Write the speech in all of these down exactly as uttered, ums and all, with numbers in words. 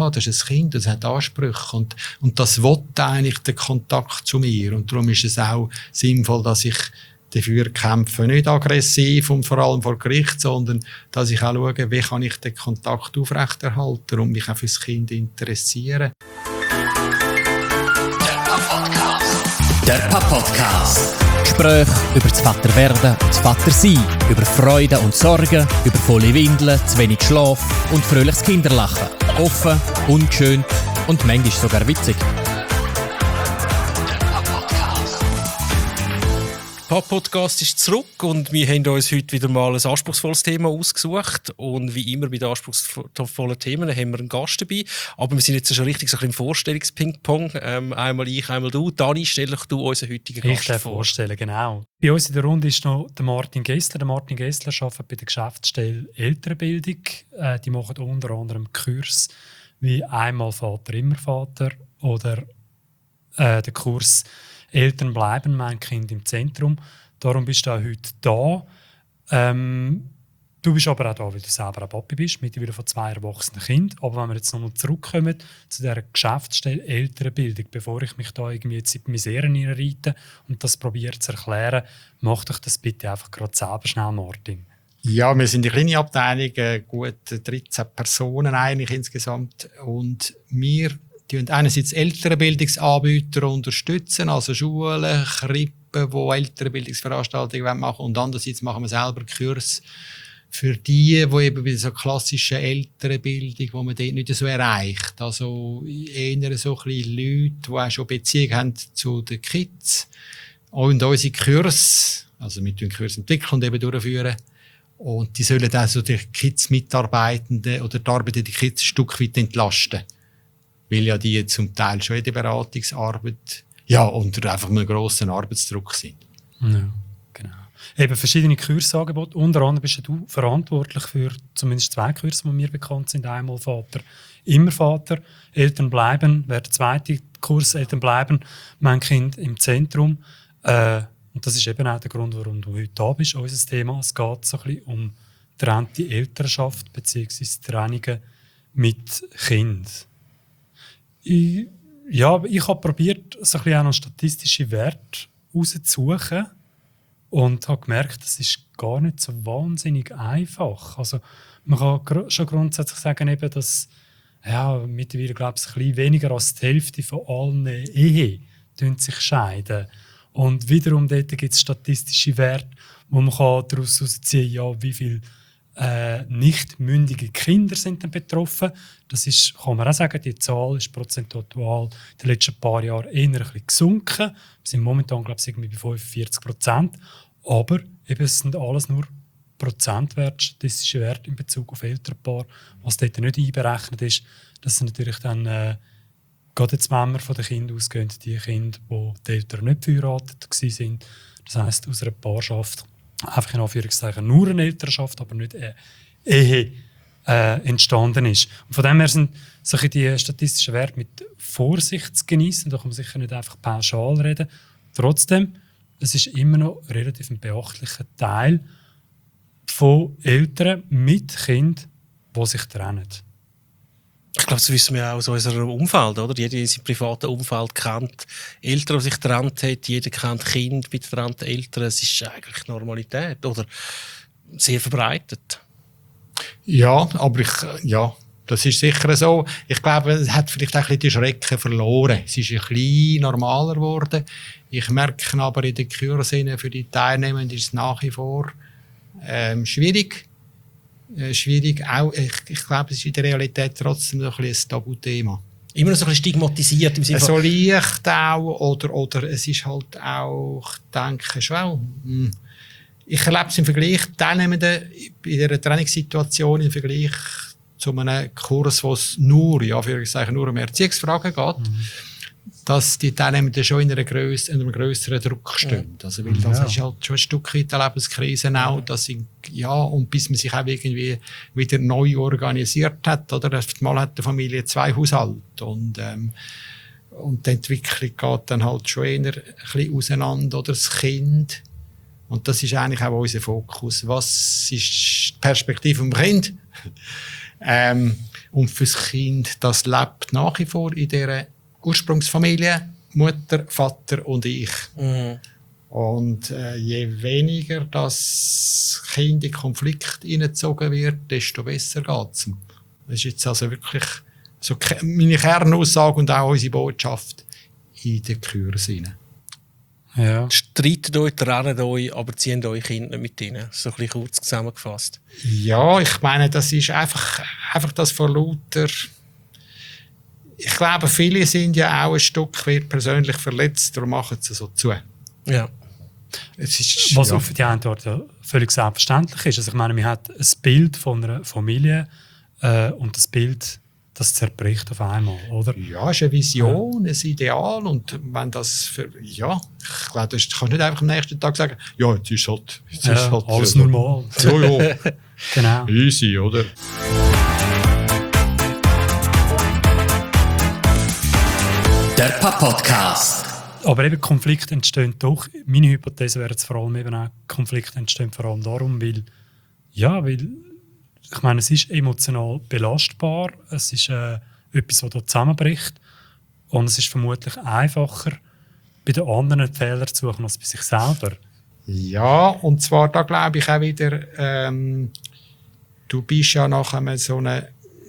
haben, das ist ein Kind, das hat Ansprüche und, und das will eigentlich den Kontakt zu mir. Und darum ist es auch sinnvoll, dass ich dafür kämpfe, nicht aggressiv und vor allem vor Gericht, sondern dass ich auch schaue, wie kann ich den Kontakt aufrechterhalten und mich auch für das Kind interessieren. Der Papa-Podcast. Gespräche über das Vaterwerden und das Vatersein, über Freude und Sorgen, über volle Windeln, zu wenig Schlaf und fröhliches Kinderlachen. Offen, unschön und manchmal sogar witzig. Der Podcast ist zurück und wir haben uns heute wieder mal ein anspruchsvolles Thema ausgesucht. Und wie immer bei den anspruchsvollen Themen haben wir einen Gast dabei. Aber wir sind jetzt schon richtig so ein bisschen im Vorstellungsping-Pong. Ähm, einmal ich, einmal du. Dani, stell dich du unseren heutigen Gast ich darf vor. vorstellen, genau. Bei uns in der Runde ist noch der Martin Gessler. Der Martin Gessler arbeitet bei der Geschäftsstelle Elternbildung. Äh, die machen unter anderem Kurs wie «Einmal Vater, immer Vater» oder äh, der Kurs «Eltern bleiben, mein Kind im Zentrum». Darum bist du auch heute da. Ähm, du bist aber auch da, weil du selber ein Papi bist, mittlerweile von zwei erwachsenen Kindern. Aber wenn wir jetzt nochmal zurückkommen zu dieser Geschäftsstelle Elternbildung, bevor ich mich da irgendwie jetzt in die Misere reite und das probiere zu erklären, mach doch das bitte einfach gerade selber schnell, Martin. Ja, wir sind eine kleine Abteilung, äh, gut dreizehn Personen eigentlich insgesamt. Und wir unterstützen einerseits Elternbildungsanbieter unterstützen, also Schulen, Krippen, die Elternbildungsveranstaltungen machen wollen. Und andererseits machen wir selber Kurs für die, die eben bei so klassischen Elternbildung, die man dort nicht so erreicht. Also eher so ein bisschen Leute, die auch schon Beziehung haben zu den Kids. Und unsere Kurse, also wir entwickeln Kurs entwickeln und eben durchführen. Und die sollen also die Kids-Mitarbeitenden oder die Arbeit der Kids ein Stück weit entlasten. Weil ja die zum Teil schon in der Beratungsarbeit ja, unter einfach einem grossen Arbeitsdruck sind. Ja, genau. Eben verschiedene Kursangebote. Unter anderem bist du verantwortlich für zumindest zwei Kurse, die mir bekannt sind. Einmal Vater, immer Vater. Eltern bleiben, wäre der zweite Kurs. Eltern bleiben, mein Kind im Zentrum. Äh, und das ist eben auch der Grund, warum du heute da bist. Unser Thema, es geht so ein bisschen um getrennte Elternschaft bzw. Trennungen mit Kind. Ich, ja, ich habe probiert, so ein bisschen auch noch statistische Werte rauszusuchen und habe gemerkt, das ist gar nicht so wahnsinnig einfach. Also man kann gr- schon grundsätzlich sagen, eben, dass ja, mittlerweile glaube ich, ein bisschen weniger als die Hälfte von allen Ehen sich scheiden. Und wiederum dort gibt es statistische Werte, wo man daraus herausziehen kann, ja, wie viele äh, nicht mündige Kinder sind dann betroffen. Das ist, kann man auch sagen, die Zahl ist prozentual in den letzten paar Jahren eher ein bisschen gesunken. Wir sind momentan, glaube ich, irgendwie bei fünfundvierzig Prozent. Aber eben, es sind alles nur Prozentwerte, statistische Werte in Bezug auf Elternpaare. Was dort nicht einberechnet ist, das sind natürlich dann äh, gerade jetzt, wenn wir von den Kindern ausgehen, die Kinder, wo die Eltern nicht verheiratet waren. Das heisst, aus einer Paarschaft einfach in Anführungszeichen nur eine Elternschaft, aber nicht eine Ehe äh, entstanden ist. Und von dem her sind solche die statistischen Werte mit Vorsicht zu genießen. Da kann man sicher nicht einfach pauschal reden. Trotzdem, es ist immer noch relativ ein beachtlicher Teil von Eltern mit Kindern, die sich trennen. Ich glaube, das wissen wir auch aus unserem Umfeld, oder? Jeder in seinem privaten Umfeld kennt Eltern, die sich getrennt haben. Jeder kennt Kinder mit getrennten Eltern. Es ist eigentlich Normalität oder sehr verbreitet. Ja, aber ich, ja, das ist sicher so. Ich glaube, es hat vielleicht auch ein bisschen die Schrecken verloren. Es ist ein bisschen normaler geworden. Ich merke aber in den Kursen für die Teilnehmenden ist es nach wie vor ähm, schwierig. Äh, schwierig. Auch, ich, ich glaube, es ist in der Realität trotzdem noch ein, ein Tabuthema. Immer noch so ein bisschen stigmatisiert im Sinne So von... leicht auch, oder, oder es ist halt auch, ich denke schon auch, mh, ich erlebe es im Vergleich, Teilnehmenden in dieser Trainingssituation im Vergleich zu einem Kurs, wo es nur, ja, für nur um Erziehungsfragen geht, mhm. dass die Teilnehmenden schon in, einer gröss, in einem grösseren Druck stehen. Also, weil das ja. ist halt schon ein Stück weit eine Lebenskrise auch, dass sie, ja, und bis man sich auch irgendwie wieder neu organisiert hat, oder? Mal hat die Familie zwei Haushalte und, ähm, und die Entwicklung geht dann halt schon eher ein bisschen auseinander, oder das Kind. Und das ist eigentlich auch unser Fokus. Was ist die Perspektive vom Kind? ähm, Und fürs Kind, das lebt nach wie vor in dieser Ursprungsfamilie, Mutter, Vater und ich. Mhm. Und äh, je weniger das Kind in Konflikt hineingezogen wird, desto besser geht es. Das ist jetzt also wirklich so meine Kernaussage und auch unsere Botschaft in den Kursen. Ja. Streitet euch, trennt euch, aber zieht euch Kinder nicht mit rein. So ein bisschen kurz zusammengefasst. Ja, ich meine, das ist einfach, einfach das von lauter... Ich glaube, viele sind ja auch ein Stück weit persönlich verletzt, darum machen sie so zu. Ja. Es ist, Was ja. auf die einen Art ja völlig selbstverständlich ist. Also ich meine, man hat ein Bild von einer Familie äh, und das Bild, das zerbricht auf einmal, oder? Ja, es ist eine Vision, ja. Ein Ideal. Und wenn das für, ja, ich glaube, du kannst nicht einfach am nächsten Tag sagen, ja, jetzt ist halt, jetzt Ja, ist halt alles so. normal. Ja, ja. Genau. Easy, oder? Der Papa-Podcast. Aber eben Konflikte entstehen doch. Meine Hypothese wäre jetzt vor allem eben auch, Konflikte entstehen vor allem darum, weil, ja, weil, ich meine, es ist emotional belastbar, es ist äh, etwas, das da zusammenbricht und es ist vermutlich einfacher, bei den anderen Fehlern zu suchen als bei sich selber. Ja, und zwar da glaube ich auch wieder, ähm, du bist ja nach einem so einem,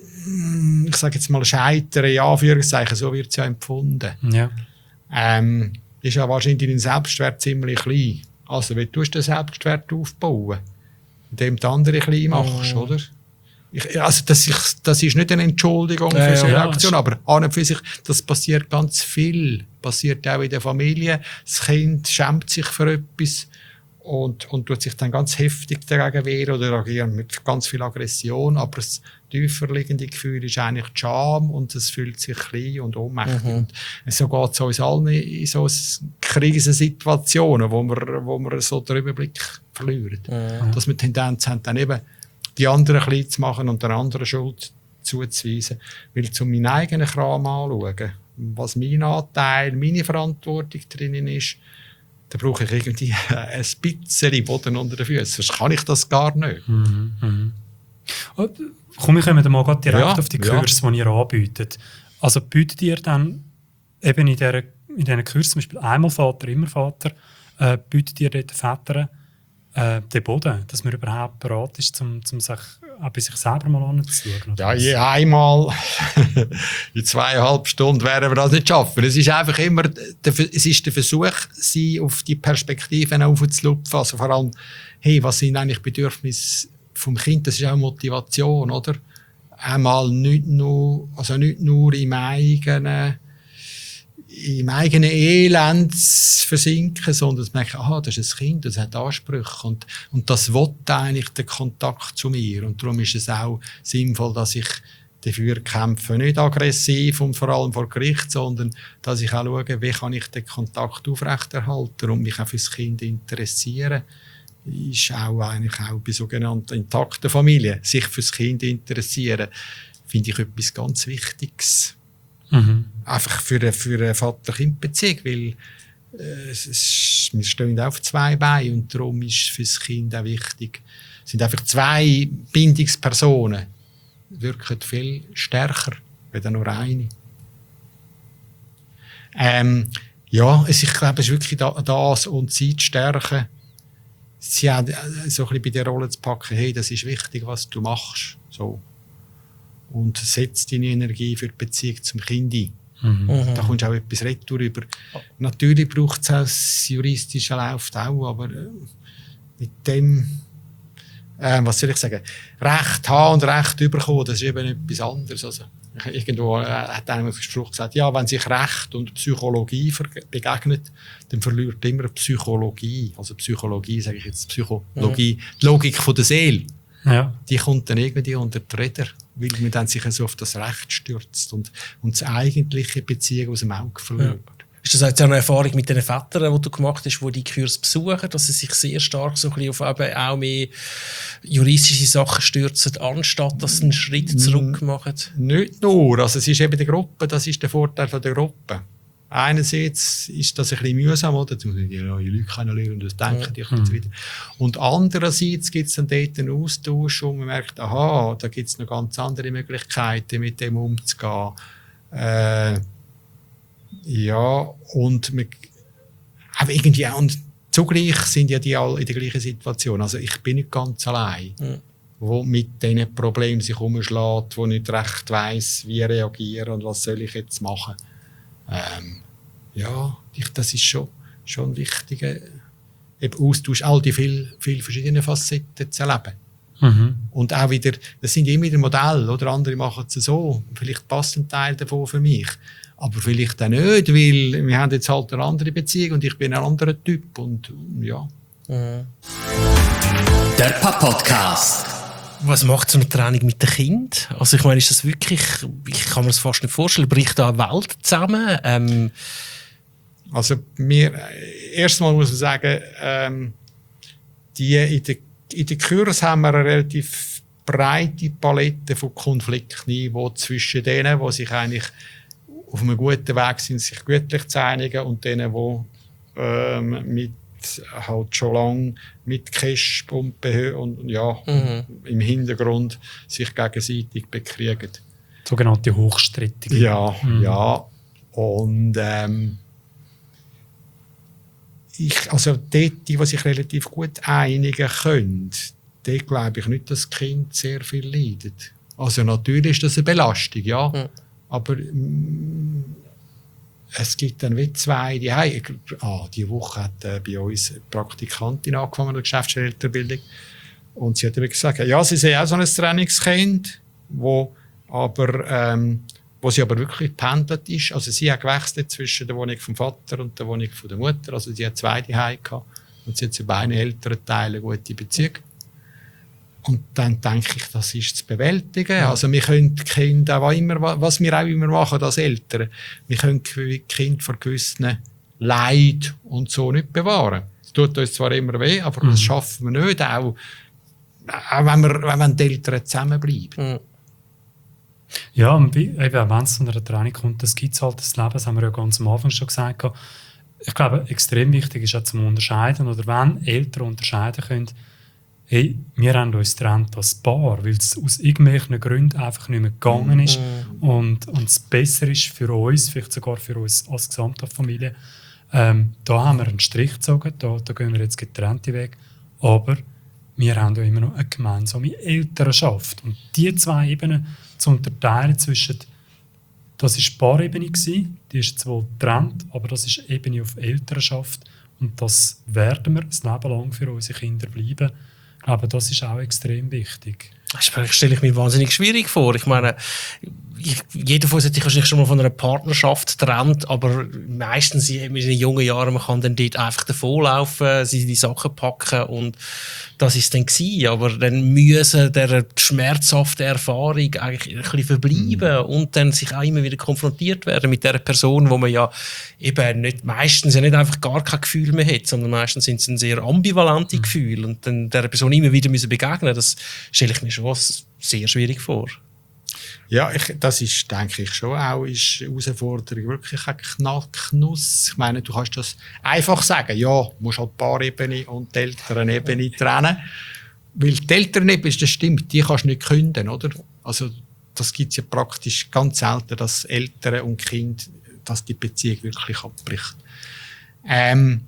ich sage jetzt mal Scheitern, in Anführungszeichen, so wird es ja empfunden. Ja. Ähm, ist ja wahrscheinlich dein Selbstwert ziemlich klein. Also wie tust du den Selbstwert aufbauen? Indem du andere klein machst, Oh. oder? Ich, also das, ist, das ist nicht eine Entschuldigung Ja, für so eine ja, Aktion, aber an und für sich, das passiert ganz viel. Passiert auch in der Familie. Das Kind schämt sich für etwas und, und tut sich dann ganz heftig dagegen wehren oder agieren mit ganz viel Aggression. Aber das tiefer liegende Gefühl ist eigentlich die Scham und es fühlt sich klein und ohnmächtig. Mhm. Und so geht es uns allen in so Krisensituationen, wo wir, wo wir so den Überblick verlieren. Mhm. Dass wir die Tendenz haben, dann eben die anderen klein zu machen und der anderen Schuld zuzuweisen. Weil zu meinem eigenen Kram anschauen, was mein Anteil, meine Verantwortung drinnen ist, da brauche ich irgendwie ein bisschen Boden unter den Füßen. Sonst kann ich das gar nicht. Mhm. Mhm. Und, komm, wir kommen mal gerade direkt Ja, auf die ja. Kurse, die ihr anbietet. Also bietet ihr dann eben in dieser, in diesen Kursen, zum Beispiel einmal Vater, immer Vater, äh, bietet ihr dort den Vätern äh, den Boden, dass man überhaupt bereit ist, um, um sich auch bei sich selber mal anzuschauen? Ja, je einmal in zweieinhalb Stunden werden wir das nicht schaffen. Es ist einfach immer der, es ist der Versuch, sie auf die Perspektiven aufzulupfen. Also vor allem, hey, was sind eigentlich Bedürfnisse vom Kind? Das ist auch Motivation, oder? Einmal nicht nur, also nicht nur im eigenen, im eigenen Elend versinken, sondern zu merken, aha, das ist ein Kind, das hat Ansprüche und, und das will eigentlich den Kontakt zu mir. Und darum ist es auch sinnvoll, dass ich dafür kämpfe, nicht aggressiv und vor allem vor Gericht, sondern dass ich auch schaue, wie kann ich den Kontakt aufrechterhalten und mich auch für das Kind interessieren. Ist auch eigentlich auch bei sogenannten intakten Familien, sich für das Kind interessieren, finde ich etwas ganz Wichtiges. Mhm. Einfach für eine, für eine Vater-Kind-Beziehung, weil äh, es ist, wir stehen auf zwei Beinen und darum ist für das Kind auch wichtig. Es sind einfach zwei Bindungspersonen, wirken viel stärker als nur eine. Ähm, ja, es, ich glaube, es ist wirklich das und sie zu stärken, sie auch so ein bisschen bei der Rolle zu packen, hey, das ist wichtig, was du machst. So. Und setzt deine Energie für die Beziehung zum Kind ein. Mhm. Da kommst du auch etwas retour über. Natürlich braucht es auch das Juristische läuft auch, aber äh, mit dem, äh, was soll ich sagen, Recht haben und Recht bekommen, das ist eben etwas anderes. Also, irgendwo äh, hat einer einen Spruch gesagt, ja, wenn sich Recht und Psychologie begegnet, dann verliert immer Psychologie. Also Psychologie, sage ich jetzt, Psychologie, mhm. die Logik von der Seele. Ja. Die kommt dann irgendwie unter die Räder, weil man dann sich so auf das Recht stürzt und, und das eigentliche Beziehung aus dem Auge verliert. Ja. Ist das jetzt auch eine Erfahrung mit den Vätern, die du gemacht hast, die die Kurs besuchen, dass sie sich sehr stark so ein bisschen auf eben auch mehr juristische Sachen stürzen, anstatt dass sie einen Schritt zurück machen? Nicht nur. Also es ist eben die Gruppe, das ist der Vorteil von der Gruppe. Einerseits ist das ein bisschen mühsam, oder? Da muss ich die neue Leute kennenlernen und das denken die und so weiter. Und andererseits gibt es dann dort einen Austausch, wo man merkt, aha, da gibt es noch ganz andere Möglichkeiten, mit dem umzugehen. Äh, ja, und man, aber irgendwie, und zugleich sind ja die alle in der gleichen Situation. Also ich bin nicht ganz allein, mhm. wo mit diesen Problemen sich umschlägt, wo nicht recht weiss, wie reagieren und was soll ich jetzt machen. Ähm, ja, ich, das ist schon, schon ein wichtiger eben Austausch, all die vielen viel verschiedenen Facetten zu erleben. Mhm. Und auch wieder, das sind immer wieder Modelle, oder andere machen es so, vielleicht passt ein Teil davon für mich, aber vielleicht auch nicht, weil wir haben jetzt halt eine andere Beziehung und ich bin ein anderer Typ und ja. Mhm. Der Papa-Podcast. Was macht so eine Training mit dem Kind? Also ich meine, ist das wirklich, ich kann mir das fast nicht vorstellen, bricht da eine Welt zusammen? Ähm also mir, erstmal muss man sagen, ähm, die in der, in der Kurs haben wir eine relativ breite Palette von Konfliktniveau zwischen denen, die sich eigentlich auf einem guten Weg sind, sich gütlich zu einigen, und denen, die ähm, mit halt schon lange mit Cash-Pumpen und ja, mhm. im Hintergrund sich gegenseitig bekriegen. Sogenannte Hochstrittige. Ja, mhm. ja. Und ähm, ich, also dort, die, die sich relativ gut einigen können, dort glaube ich nicht, dass das Kind sehr viel leidet. Also natürlich ist das eine Belastung, ja. Mhm. Aber mm, es gibt dann wie zwei, die haben, ah, diese Woche hat äh, bei uns eine Praktikantin angefangen in der Geschäftsstellerbildung, und sie hat mir gesagt, ja, sie sehen auch so ein Trainingskind, wo, aber, ähm, wo sie aber wirklich pendelt ist. Also sie hat gewechselt zwischen der Wohnung vom Vater und der Wohnung von der Mutter, also sie hat zwei Zuhause gehabt und sie hat zu beiden älteren Teilen eine gute Beziehung. Und dann denke ich, das ist zu bewältigen. Ja. Also wir können die Kinder, auch immer, was wir auch immer machen als Eltern, wir können die Kinder vor gewissen Leid und so nicht bewahren. Es tut uns zwar immer weh, aber mhm. das schaffen wir nicht, auch, auch wenn, wir, wenn die Eltern zusammenbleiben. Mhm. Ja, und wie, eben, wenn es zu einer Trennung kommt, das gibt es halt das Leben, das haben wir ja ganz am Anfang schon gesagt. Ich glaube, extrem wichtig ist auch zum Unterscheiden, oder wenn Eltern unterscheiden können, hey, wir haben uns getrennt als Paar, weil es aus irgendwelchen Gründen einfach nicht mehr gegangen ist mm. und, und es besser ist für uns, vielleicht sogar für uns als gesamte Familie. Ähm, da haben wir einen Strich gezogen, da, da gehen wir jetzt getrennte Weg, aber wir haben ja immer noch eine gemeinsame Elternschaft. Und die zwei Ebenen zu unterteilen zwischen, das war Paarebene, die ist zwar getrennt, aber das ist Ebene auf Elternschaft, und das werden wir das Leben lang für unsere Kinder bleiben. Aber das ist auch extrem wichtig. Das stelle ich mir wahnsinnig schwierig vor. Ich meine, ich, jeder von uns hat sich wahrscheinlich schon mal von einer Partnerschaft getrennt, aber meistens in den jungen Jahren, man kann dann dort einfach davonlaufen, die Sachen packen und das ist dann gewesen. Aber dann müssen der schmerzhafte Erfahrung eigentlich ein bisschen verbleiben mhm. und dann sich auch immer wieder konfrontiert werden mit der Person, wo man ja eben nicht, meistens ja nicht einfach gar kein Gefühl mehr hat, sondern meistens sind es ein sehr ambivalente mhm. Gefühle, und dann der Person immer wieder müssen begegnen, das stelle ich mir schon sehr schwierig vor. Ja, ich, das ist, denke ich, schon auch ist eine Herausforderung, wirklich ein Knacknuss. Ich meine, du kannst das einfach sagen, ja, du musst halt die Paarebene und die Elternebene trennen. Weil die Elternebene, das stimmt, die kannst du nicht künden, oder? Also, das gibt es ja praktisch ganz selten, dass Eltern und Kind, dass die Beziehung wirklich abbricht. Ähm,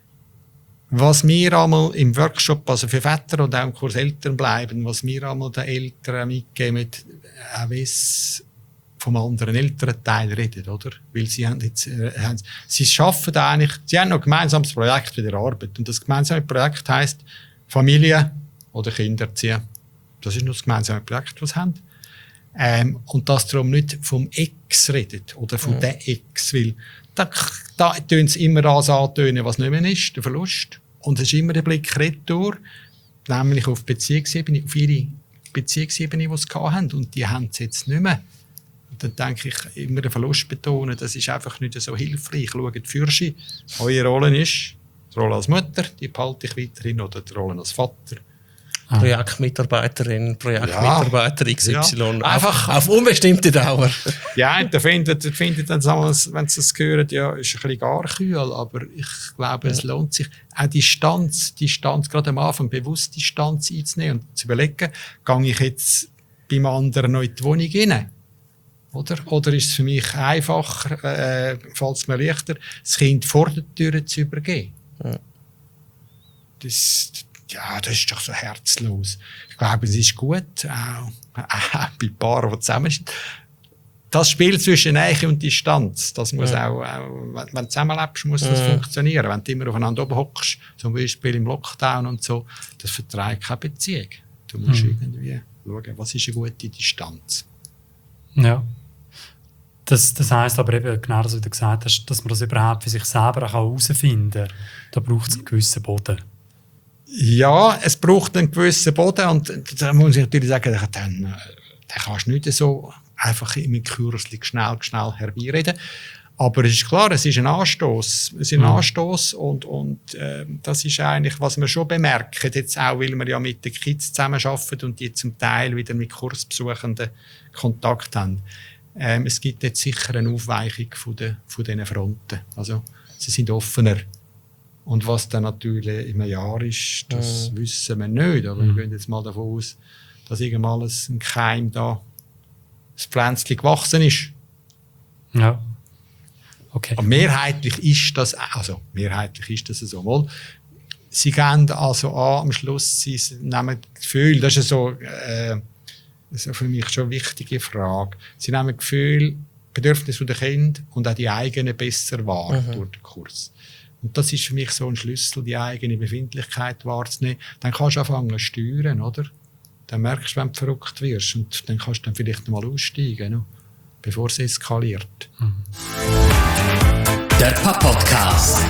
Was wir einmal im Workshop, also für Väter und auch im Kurs Eltern bleiben, was wir einmal den Eltern mitgeben, auch wenn es vom anderen Elternteil redet, oder? Weil sie haben jetzt, äh, haben, sie schaffen eigentlich, sie haben noch ein gemeinsames Projekt bei der Arbeit. Und das gemeinsame Projekt heisst Familie oder Kinder erziehen. Das ist nur das gemeinsame Projekt, das sie haben. Ähm, und dass darum nicht vom Ex redet oder von mhm. der Ex, weil da, da tönen sie immer das antönen, was nicht mehr ist, der Verlust. Und es ist immer der Blick retour, nämlich auf die Beziehungsebene, auf ihre Beziehungsebene, die sie hatten. Und die haben sie jetzt nicht mehr. Und dann denke ich, immer den Verlust betonen, das ist einfach nicht so hilfreich. Schaut für sie, eure Rolle ist, die Rolle als Mutter, die behalte ich weiterhin, oder die Rolle als Vater. Ah. Projektmitarbeiterin, Projektmitarbeiter X Y. Ja. Einfach auf, auf unbestimmte Dauer. Ja, der findet, der findet dann, wenn sie das hören, ja, ist ein bisschen gar kühl, aber ich glaube, ja. es lohnt sich, auch die Distanz, die Distanz, gerade am Anfang bewusst die Distanz einzunehmen und zu überlegen, gehe ich jetzt beim anderen noch in die Wohnung rein? Oder? Oder ist es für mich einfacher, äh, fällt es mir leichter, das Kind vor der Tür zu übergeben? Ja. Das, ja, das ist doch so herzlos. Ich glaube, es ist gut, auch, auch bei Paaren, die zusammen sind. Das Spiel zwischen Nähe und Distanz, das muss ja. auch, auch, wenn du zusammenlebst, muss das ja. funktionieren. Wenn du immer aufeinander oben hockst, zum Beispiel im Lockdown und so, das verträgt keine Beziehung. Du musst mhm. irgendwie schauen, was ist eine gute Distanz. Ja. Das, das heisst aber eben, genau das, wie du gesagt hast, dass man das überhaupt für sich selber herausfinden kann. Da braucht es einen gewissen Boden. Ja, es braucht einen gewissen Boden und da muss ich natürlich sagen, dann, dann kannst du nicht so einfach mit Kürzlich schnell, schnell herbeireden. Aber es ist klar, es ist ein Anstoß, es ist ein mhm. Anstoß und, und äh, das ist eigentlich, was wir schon bemerken, jetzt auch, weil wir ja mit den Kids zusammenarbeiten und die zum Teil wieder mit Kursbesuchenden Kontakt haben. Ähm, es gibt jetzt sicher eine Aufweichung von, de, von diesen Fronten. Also, sie sind offener. Und was dann natürlich im Jahr ist, das mhm. wissen wir nicht. Aber mhm. wir gehen jetzt mal davon aus, dass irgendwann ein Keim da, das Pflänzchen gewachsen ist. Ja. Okay. Aber mehrheitlich ist das, also mehrheitlich ist das so. Mal, sie gehen also an, am Schluss, sie nehmen das Gefühl, das ist so, äh, das ist für mich schon eine wichtige Frage. Sie nehmen das Gefühl, Bedürfnisse der Kinder und auch die eigenen besser wahr mhm. durch den Kurs. Und das ist für mich so ein Schlüssel, die eigene Befindlichkeit wahrzunehmen. Dann kannst du anfangen zu steuern, oder? Dann merkst du, wenn du verrückt wirst. Und dann kannst du dann vielleicht mal aussteigen, no? Bevor es eskaliert. Mhm. Der Papa-Podcast.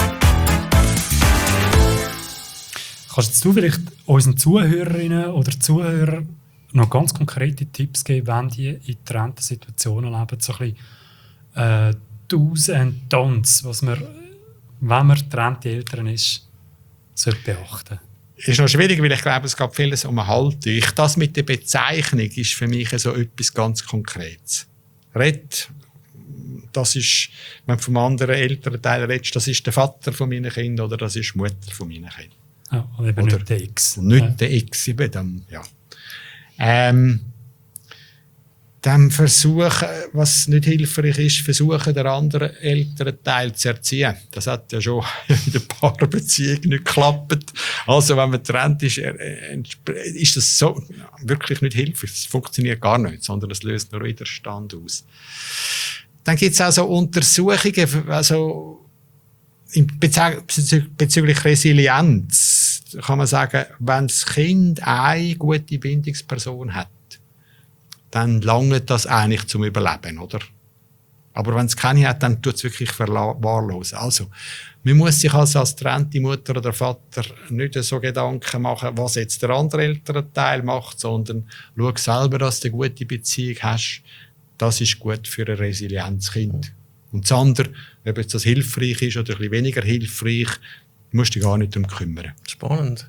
Kannst du vielleicht unseren Zuhörerinnen oder Zuhörern noch ganz konkrete Tipps geben, wenn die in getrennten Situationen leben, so ein bisschen äh, Do's and Don'ts, was man, wenn man getrennte Eltern ist, sollte beachten? Ist noch schwierig, weil ich glaube, es geht vieles um Haltung. Ich, das mit der Bezeichnung ist für mich so etwas ganz Konkretes. Red, das ist, wenn du vom anderen Elternteil redest, das ist der Vater von meinen Kindern oder das ist die Mutter von meinen Kindern. Ja, und eben oder nicht der Ex. Nicht ja. der Ex, eben dann, ja. Ähm, dann versuchen, was nicht hilfreich ist, versuchen, den anderen Elternteil zu erziehen. Das hat ja schon in der Paarbeziehung nicht geklappt. Also, wenn man getrennt ist, ist das so wirklich nicht hilfreich. Das funktioniert gar nicht, sondern es löst nur Widerstand aus. Dann gibt es auch so Untersuchungen, also bezüglich Resilienz kann man sagen, wenn das Kind eine gute Bindungsperson hat, dann langt das eigentlich zum Überleben, oder? Aber wenn es keine hat, dann tut es wirklich verwahrlosen. Also, man muss sich also als getrennte Mutter oder Vater nicht so Gedanken machen, was jetzt der andere Elternteil macht, sondern schau selber, dass du eine gute Beziehung hast. Das ist gut für ein resilientes Kind. Und das andere, ob jetzt das hilfreich ist oder ein bisschen weniger hilfreich, musst du dich gar nicht darum kümmern. Spannend.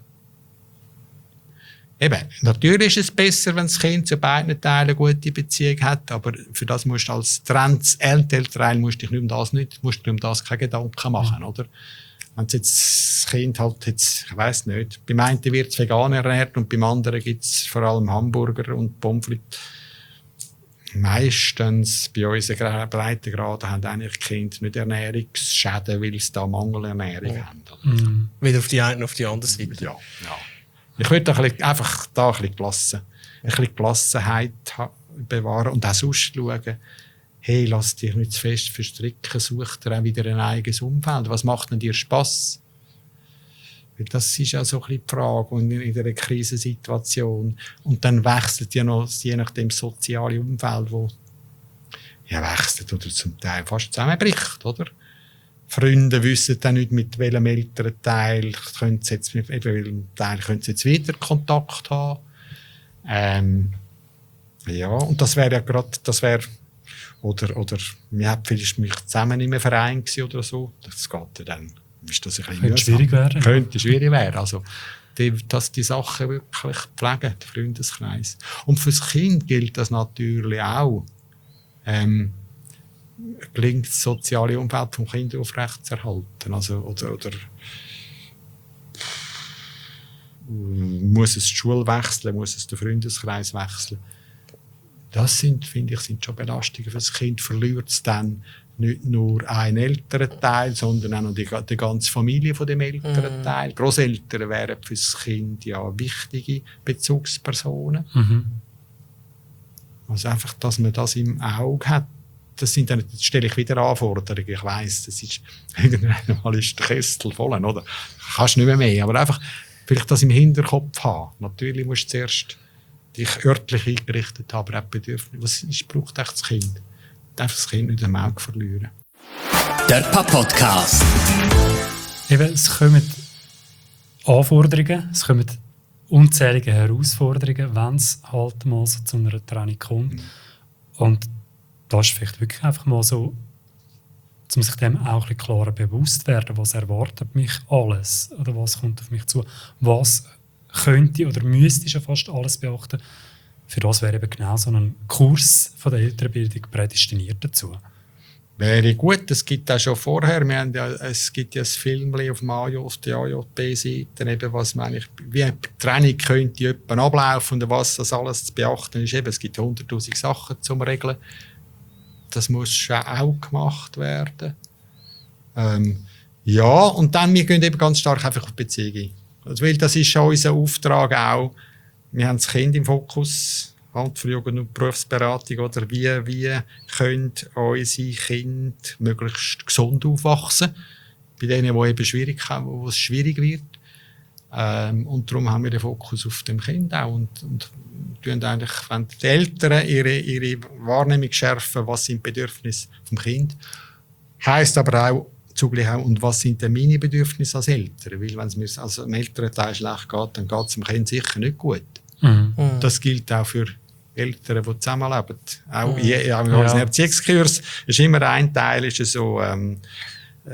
Eben, natürlich ist es besser, wenn das Kind zu beiden Teilen eine gute Beziehung hat, aber für das musst du als trenntes Elternteil musst dich nicht um das nicht, musst du um das keine Gedanken machen, oder? Wenn jetzt das Kind halt jetzt, ich weiss nicht, beim einen wird es vegan ernährt und beim anderen gibt es vor allem Hamburger und Pommes frites. Meistens bei unseren Breitengraden haben eigentlich die Kinder nicht Ernährungsschäden, weil sie da Mangelernährung oh. haben. Mm. Weder auf die eine noch auf die andere Seite. Ja, ja. Ich würde ein bisschen, einfach da ein bisschen gelassen, ein bisschen Gelassenheit bewahren und auch sonst schauen, hey, lass dich nicht zu fest verstricken, such dir auch wieder ein eigenes Umfeld. Was macht denn dir Spass? Weil das ist ja so ein bisschen die Frage in, in einer Krisensituation. Und dann wechselt ja noch, je nachdem, das soziale Umfeld, wo ja wechselt oder zum Teil fast zusammenbricht, oder? Freunde wissen dann nicht, mit welchem Elternteil können sie jetzt, mit welchem Teil können sie jetzt wieder Kontakt haben. Ähm, ja, und das wäre ja gerade, das wäre, oder, oder, wir haben vielleicht mich zusammen in einem Verein gewesen oder so. Das geht ja dann, ist das ein bisschen Könnte schwierig werden. Könnte schwierig werden. Also, die, dass die Sachen wirklich pflegen, der Freundeskreis. Und fürs Kind gilt das natürlich auch. Ähm, gelingt das soziale Umfeld vom Kind aufrechtzuerhalten. Also, oder, oder muss es die Schule wechseln, muss es den Freundeskreis wechseln. Das sind, finde ich, sind schon Belastungen für das Kind. Verliert es dann nicht nur einen älteren Teil, sondern auch noch die, die ganze Familie von dem älteren mm. Teil. Grosseltern wären für das Kind ja wichtige Bezugspersonen. Mhm. Also einfach, dass man das im Auge hat. Das sind dann, das stelle ich wieder Anforderungen. Ich weiss, das ist, irgendwann mal ist der Kessel voll, oder? Kannst nicht mehr mehr, aber einfach vielleicht das im Hinterkopf haben. Natürlich musst du zuerst dich örtlich eingerichtet haben, aber auch Bedürfnisse. Was ist, braucht echt das Kind? Darf das Kind nicht im Auge verlieren. Der Papa-Podcast. Eben, es kommen Anforderungen, es kommen unzählige Herausforderungen, wenn es halt mal so zu einer Trennung kommt. Mhm. Und da ist vielleicht wirklich einfach mal so, um sich dem auch ein bisschen klarer bewusst werden, was erwartet mich alles oder was kommt auf mich zu, was könnte oder müsste ich schon fast alles beachten. Für das wäre eben genau so ein Kurs von der Elternbildung prädestiniert dazu. Wäre gut, es gibt auch schon vorher, wir haben ja, es gibt ja ein Film auf, dem A J, auf der A J B-Seite, was man eigentlich, wie eine Training könnte etwa ablaufen und was das alles zu beachten ist. Eben, es gibt hunderttausend Sachen zum Regeln. Das muss schon auch gemacht werden. Ähm, ja, und dann, wir gehen eben ganz stark einfach auf Beziehungen. Also, weil das ist schon unser Auftrag auch. Wir haben das Kind im Fokus, Hand für Jugend- und Berufsberatung, oder wie, wie können unsere Kinder möglichst gesund aufwachsen? Bei denen, die eben schwierig haben, wo es schwierig wird. Ähm, und darum haben wir den Fokus auf dem Kind auch. Und, und tun eigentlich, wenn die Eltern ihre, ihre Wahrnehmung schärfen, was sind die Bedürfnisse vom Kind, heisst aber auch, zugleich auch, und was sind denn meine Bedürfnisse als Eltern? Weil wenn es mir also dem Elternteil schlecht geht, dann geht es dem Kind sicher nicht gut. Mhm. Das gilt auch für Eltern, die zusammenleben. Auch, mhm. je, auch in unserem ja. Erziehungskurs ist immer ein Teil ist so ähm, äh,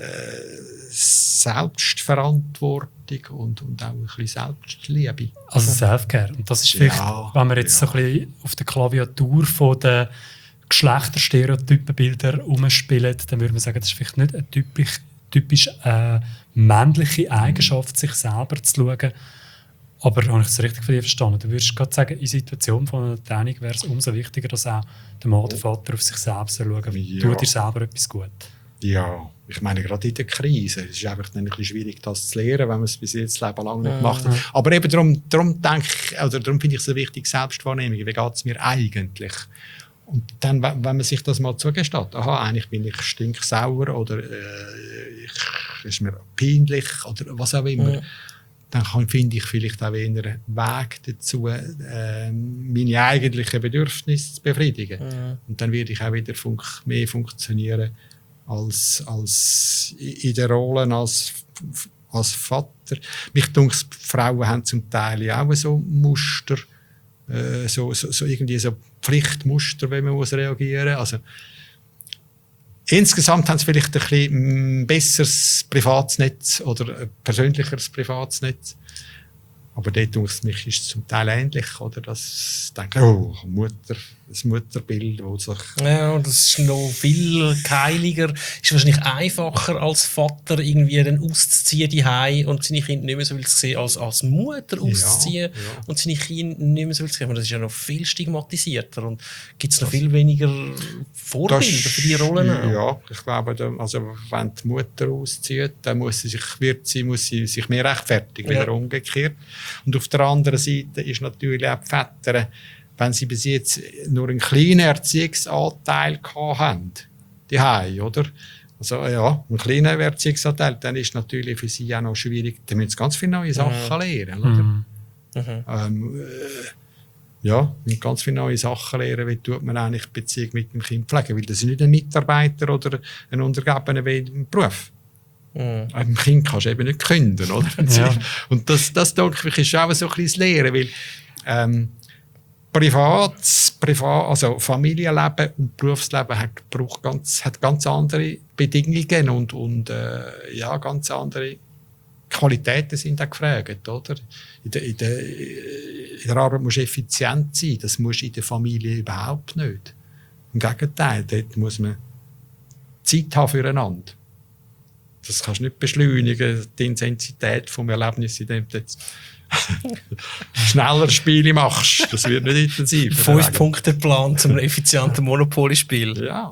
Selbstverantwortung und, und auch ein bisschen Selbstliebe. Also Selfcare. Und das ist vielleicht, ja, wenn wir jetzt ja. so ein bisschen auf der Klaviatur von den Geschlechterstereotypenbilder umspielen, dann würde man sagen, das ist vielleicht nicht eine typisch, typisch äh, männliche Eigenschaft, sich selber zu schauen. Aber habe ich das richtig von dir verstanden? Du würdest gerade sagen, in Situation von einer Trennung wäre es umso wichtiger, dass auch der Mann, der Vater auf sich selbst schauen. Ja. Tut dir selber etwas gut? Ja, ich meine, gerade in der Krise. Es ist einfach ein bisschen schwierig, das zu lernen, wenn man es bis jetzt Leben lang nicht gemacht hat. Aber eben darum, darum denke ich, oder darum finde ich es so wichtig, Selbstwahrnehmung. Wie geht es mir eigentlich? Und dann, wenn man sich das mal zugesteht, aha, eigentlich bin ich stinksauer oder äh, ich, ist mir peinlich oder was auch immer, ja. dann kann, finde ich vielleicht auch eher einen Weg dazu, äh, meine eigentlichen Bedürfnisse zu befriedigen. Ja. Und dann werde ich auch wieder fun- mehr funktionieren als, als in der Rolle als, als Vater. Mich dunkt, Frauen haben zum Teil ja auch so Muster, äh, so, so, so irgendwie so Pflichtmuster, wenn man muss reagieren muss. Also, insgesamt haben sie vielleicht ein bisschen besseres privates Netz oder ein persönlicheres privates Netz. Aber dort ist es zum Teil ähnlich. Oder? Das denke, oh, Mutter, das Mutterbild, wo sich... Ja, das ist noch viel heiliger. Ist wahrscheinlich einfacher als Vater irgendwie dann auszuziehen die Hause und seine Kinder nicht mehr so will sehen, als als Mutter auszuziehen ja, ja. und seine Kinder nicht mehr so will sehen. Das ist ja noch viel stigmatisierter und gibt es noch viel weniger Vorbilder das, für die Rollen auch. Ja, ich glaube, also, wenn die Mutter auszieht, dann muss sie sich, wird sie, muss sie sich mehr rechtfertigen, ja. wieder umgekehrt. Und auf der anderen Seite ist natürlich auch die Väter, wenn sie bis jetzt nur einen kleinen Erziehungsanteil hatten, die Hause, oder? Also, ja, einen kleinen Erziehungsanteil, dann ist natürlich für sie auch noch schwierig, dann müssen sie ganz viele neue Sachen mhm. lernen, oder? Mhm. Mhm. Ähm, äh, ja, mit ganz viele neue Sachen lernen, wie tut man eigentlich die Beziehung mit dem Kind pflegen, weil das ist nicht ein Mitarbeiter oder ein Untergebener wie im Beruf. Mhm. Ein Kind kannst du eben nicht künden, oder? Ja. Und das, das denke ich, ist auch so ein bisschen das Lehren, weil ähm, Privat, Privat, also Familienleben und Berufsleben hat, braucht ganz, hat ganz andere Bedingungen und, und äh, ja, ganz andere Qualitäten sind auch gefragt, oder? In der, in der, in der Arbeit musst du effizient sein, das musst du in der Familie überhaupt nicht. Im Gegenteil, dort muss man Zeit haben füreinander. Das kannst du nicht beschleunigen, die Intensität des Erlebnisses, indem du jetzt schneller Spiele machst. Das wird nicht intensiv. Fünf Punkte Plan zum effizienten Monopoly-Spiel. Ja.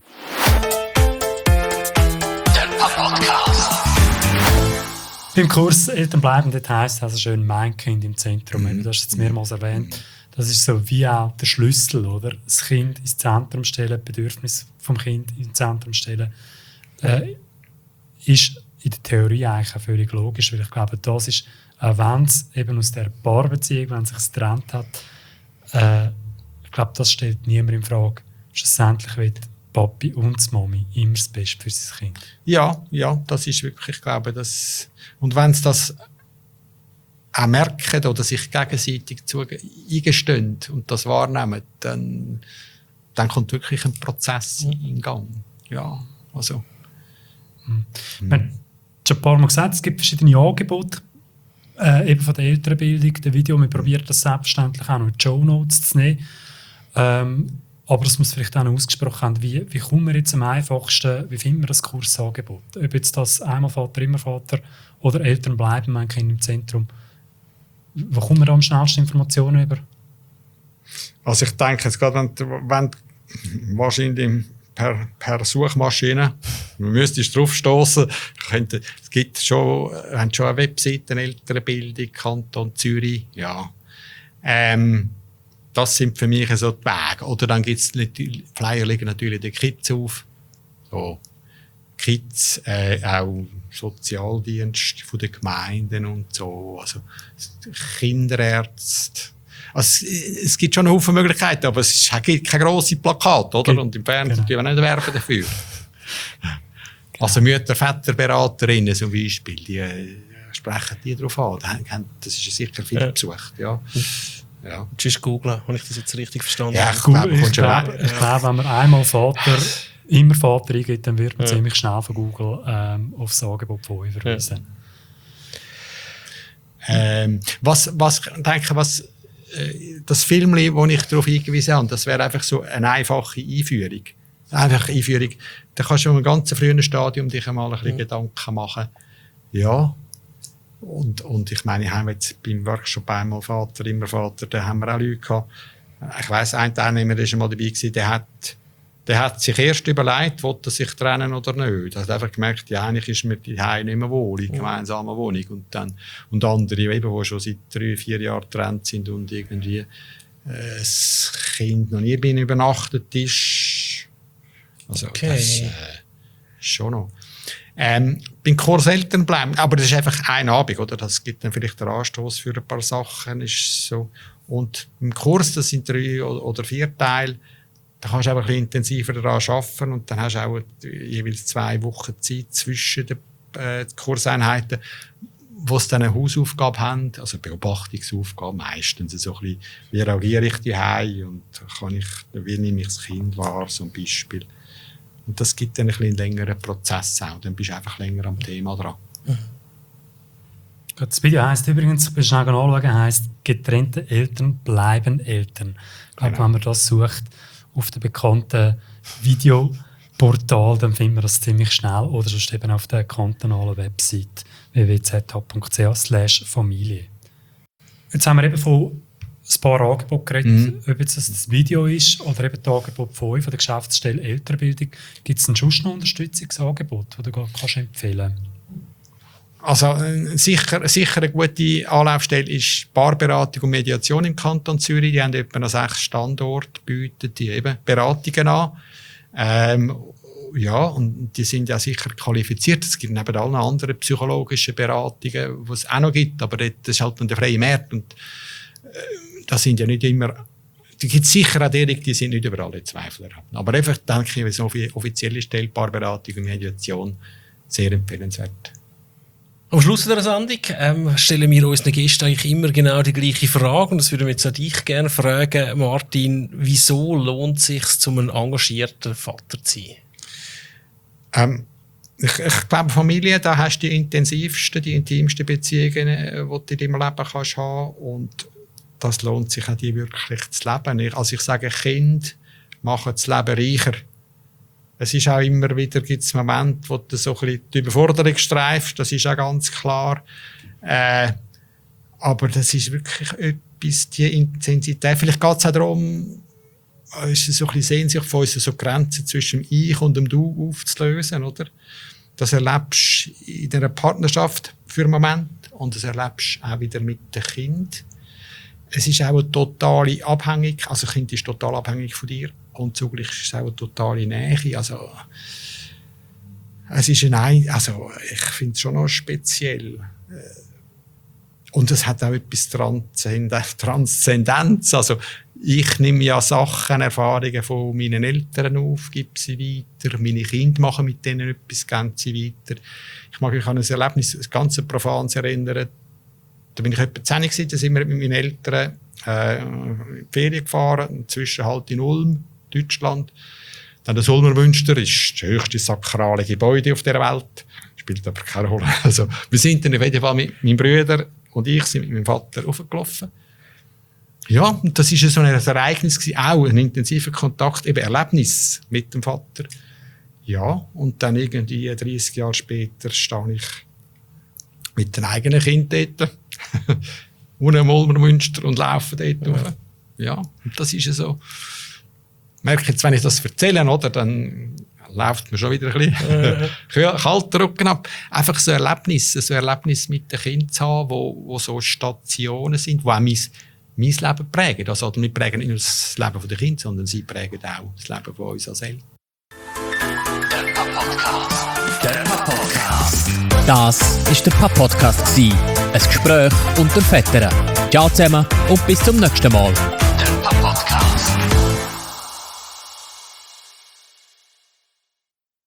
Beim Kurs Eltern bleiben, das heisst also schön mein Kind im Zentrum. Mhm. Du hast es jetzt mehrmals erwähnt. Das ist so wie auch der Schlüssel, oder? Das Kind ins Zentrum stellen, Bedürfnis vom Kind ins Zentrum stellen, äh, ist in der Theorie eigentlich auch völlig logisch, weil ich glaube, das ist, auch wenn es eben aus der Paarbeziehung, wenn es sich getrennt hat, äh, ich glaube, das stellt niemand in Frage. Schlussendlich wird Papi und die Mami immer das Beste für sein Kind. Ja, ja, das ist wirklich, ich glaube, das. Und wenn sie das auch merken oder sich gegenseitig zu, eingestehen und das wahrnehmen, dann, dann kommt wirklich ein Prozess mhm. in Gang. Ja, also. Mhm. Mhm. Wir haben schon ein paar Mal gesagt, es gibt verschiedene Angebote äh, eben von der Elternbildung, der Video. Wir probieren das selbstverständlich auch noch in die Shownotes zu nehmen. Ähm, Aber das muss vielleicht auch noch ausgesprochen haben, wie, wie kommen wir jetzt am einfachsten, wie finden wir das Kursangebot? Ob jetzt das einmal Vater, immer Vater oder Eltern bleiben, mein Kind im Zentrum. Wo kommen wir da am schnellsten Informationen über? Also ich denke jetzt gerade, wenn, wenn wahrscheinlich per, per Suchmaschine, man müsste draufstoßen, könnte, es gibt schon, haben schon eine Webseite, Elternbildung, Kanton Zürich, ja. Ähm, Das sind für mich so die Wege. Oder dann gibt es Flyer liegen natürlich den Kids auf. So Kids, äh, auch Sozialdienst von den Gemeinden und so. Also Kinderärzte. Also, es gibt schon einen Haufen Möglichkeiten, aber es gibt keine grossen Plakate, oder? Und im Fernsehen genau. nicht werben dafür. Genau. Also Mütter-, Väterberaterinnen zum Beispiel, die äh, sprechen die darauf an. Das ist sicher viel ja. besucht, ja. Ja. Tschüss Google, habe ich das jetzt richtig verstanden? Ja, ich glaube, ich glaube, ich glaube, wenn man einmal Vater, immer Vater eingibt, dann wird man ja. ziemlich schnell von Google ähm, auf das Angebot von euch verweisen. Ja. Ähm, was, was, ich denke, was, äh, das Film, das ich darauf hingewiesen habe, das wäre einfach so eine einfache Einführung. Einfach Einführung. Da kannst du in einem ganz frühen Stadium dich einmal ein bisschen ja. Gedanken machen. Ja. Und, und ich meine, ich habe jetzt beim Workshop einmal Vater, immer Vater, da haben wir auch Leute gehabt. Ich weiss, ein Teilnehmer war mal dabei gewesen, der hat, der hat sich erst überlegt, will er sich trennen oder nicht. Er hat einfach gemerkt, ja, eigentlich ist mir die Heim nicht mehr wohl, in gemeinsamer Wohnung. Und dann, und andere, eben, die schon seit drei, vier Jahren getrennt sind und irgendwie, äh, das Kind noch nie bei ihnen übernachtet ist. Also, okay. Das, äh, ist schon noch. Ähm, beim Kurs Eltern bleiben, aber das ist einfach ein Abend, oder? Das gibt dann vielleicht den Anstoß für ein paar Sachen, ist so. Und im Kurs, das sind drei oder vier Teile, da kannst du einfach ein bisschen intensiver daran arbeiten und dann hast du auch jeweils zwei Wochen Zeit zwischen den äh, Kurseinheiten, wo es dann eine Hausaufgabe haben, also Beobachtungsaufgabe meistens, so ein bisschen, wie reagiere ich daheim und kann ich, wie nehme ich das Kind wahr, zum Beispiel. Und das gibt dann ein bisschen längeren Prozess auch. Dann bist du einfach länger am Thema dran. Mhm. Das Video heisst übrigens, ich schnell anschauen, heisst «Getrennte Eltern bleiben Eltern». Ich glaube, genau. Wenn man das sucht auf dem bekannten Videoportal, dann findet man das ziemlich schnell. Oder sonst eben auf der kantonalen Website w w w punkt z h punkt c h slash familie. Jetzt haben wir eben von ein paar Angebote geredet, mhm. ob jetzt das, das Video ist oder eben das Angebot von euch, von der Geschäftsstelle Elternbildung. Gibt es sonst noch Unterstützungsangebot, das du kannst empfehlen kannst? Also sicher, sicher eine gute Anlaufstelle ist Paarberatung und Mediation im Kanton Zürich. Die haben etwa noch sechs Standorte, bieten die eben Beratungen an. Ähm, ja, und die sind ja sicher qualifiziert. Es gibt neben allen anderen psychologischen Beratungen, die es auch noch gibt, aber das ist halt der freie Markt. Und das sind ja nicht immer, die gibt es sicher auch die, die sind nicht überall Zweifler. Aber einfach denke ich, so eine offizielle Stelle, Paarberatung und Mediation, sehr empfehlenswert. Am Schluss der Sendung ähm, stellen wir unseren Gästen eigentlich immer genau die gleiche Frage. Und das würden wir jetzt auch dich gerne fragen, Martin. Wieso lohnt es sich, um ein engagierter Vater zu sein? Ähm, ich, ich glaube, Familie, da hast du die intensivsten, die intimsten Beziehungen, die du in deinem Leben kannst haben. Und das lohnt sich auch, die wirklich zu leben. Ich, also ich sage, Kinder machen das Leben reicher. Es ist auch immer wieder, gibt es Momente, wo du so ein bisschen die Überforderung streifst, das ist auch ganz klar. Äh, aber das ist wirklich etwas, die Intensität. Vielleicht geht es auch darum, ist es so ein bisschen Sehnsucht von uns, so Grenzen zwischen dem Ich und dem Du aufzulösen, oder? Das erlebst du in einer Partnerschaft für einen Moment und das erlebst du auch wieder mit dem Kind. Es ist auch eine totale Abhängigkeit, also das Kind ist total abhängig von dir und zugleich ist es auch eine totale Nähe. Also, es ist ein, also ich finde es schon noch speziell. Und es hat auch etwas Transzendentes. Also, ich nehme ja Sachen, Erfahrungen von meinen Eltern auf, gebe sie weiter. Meine Kinder machen mit denen etwas, geben sie weiter. Ich mag mich an ein Erlebnis, ein ganz profanes erinnern. Da bin ich etwa zehn gewesen, da sind wir mit meinen Eltern äh, in die Ferien gefahren, inzwischen halt in Ulm, Deutschland. Dann das Ulmer Münster ist das höchste sakrale Gebäude auf der Welt. Spielt aber keine Rolle. Also, wir sind dann auf jeden Fall mit meinem Bruder und ich sind mit meinem Vater hochgelaufen. Ja, und das war so ein Ereignis gewesen, auch ein intensiver Kontakt, eben Erlebnis mit dem Vater. Ja, und dann irgendwie dreißig Jahre später stehe ich mit den eigenen Kindern dort, ohne Ulmer Münster und laufe dort rauf. Ja, und das ist ja so. Ich merke jetzt, wenn ich das erzähle, oder, dann läuft mir schon wieder ein bisschen kalter Rücken ab. Einfach so Erlebnisse, so Erlebnisse mit den Kindern zu haben, wo, wo so Stationen sind, die auch mein, mein Leben prägen. Also wir prägen nicht nur das Leben der Kinder, sondern sie prägen auch das Leben von uns als Eltern. Der Papa-Podcast. Der Papa-Podcast. Das war der Papa-Podcast. Ein Gespräch unter Vätern. Ciao zusammen und bis zum nächsten Mal.